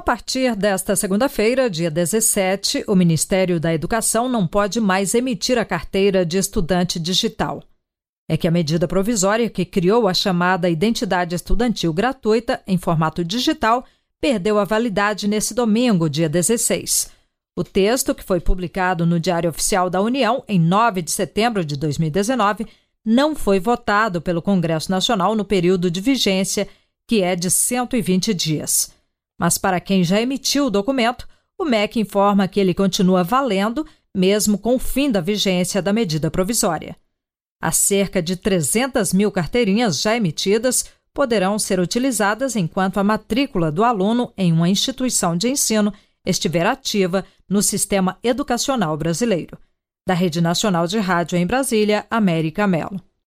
A partir desta segunda-feira, dia 17, o Ministério da Educação não pode mais emitir a carteira de estudante digital. É que a medida provisória que criou a chamada Identidade Estudantil Gratuita em formato digital perdeu a validade nesse domingo, dia 16. O texto, que foi publicado no Diário Oficial da União em 9 de setembro de 2019, não foi votado pelo Congresso Nacional no período de vigência, que é de 120 dias. Mas para quem já emitiu o documento, o MEC informa que ele continua valendo, mesmo com o fim da vigência da medida provisória. As cerca de 300 mil carteirinhas já emitidas poderão ser utilizadas enquanto a matrícula do aluno em uma instituição de ensino estiver ativa no sistema educacional brasileiro. Da Rede Nacional de Rádio em Brasília, América Mello.